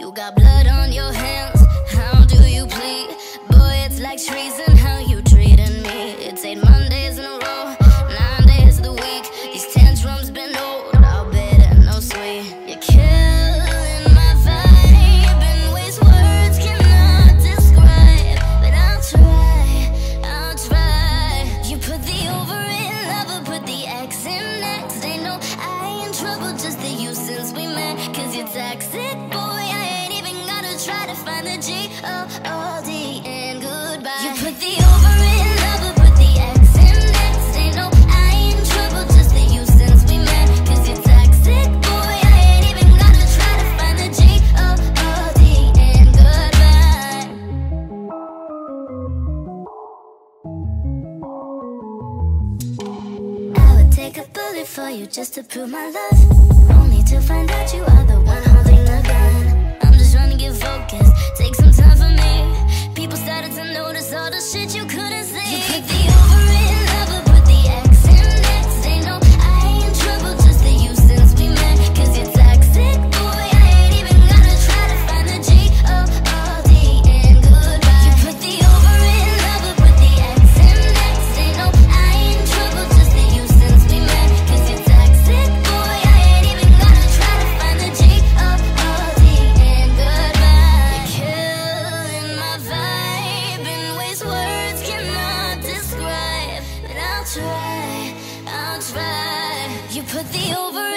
You got blood on your hands, how do you plead? Boy, it's like treason how you treating me. It's 8 Mondays in a row, 9 days of the week. These tantrums been old, I'll bet and no sweet. You're killing my vibe in ways words cannot describe. But I'll try. You put the over in love, put the X in next. They know I ain't trouble, just the you since we met. Cause you're toxic, boy, I ain't even gotta try to find the G-O-O-D and goodbye. You put the over in love, put the X in next. They know I ain't trouble, just the you since we met. Cause you're toxic, boy, I ain't even gotta try to find the G-O-O-D and goodbye. I would take a bullet for you just to prove my love, only to find out you are the one holding the gun. I'm just trying to get focused, take some time for me. People started to notice all the shit you couldn't say. You put the over in love, put the X in next. They know I ain't trouble, just the you since we met. Cause you're toxic, boy, I ain't even gotta try to find the G-O-O-D and goodbye. You put the over in love, put the X in next. They know I ain't trouble, just the you since we met. Cause you're toxic, boy, I ain't even gotta try to find the G-O-O-D and goodbye. You're killing my vibe in ways words cannot describe. But I'll try. You put the over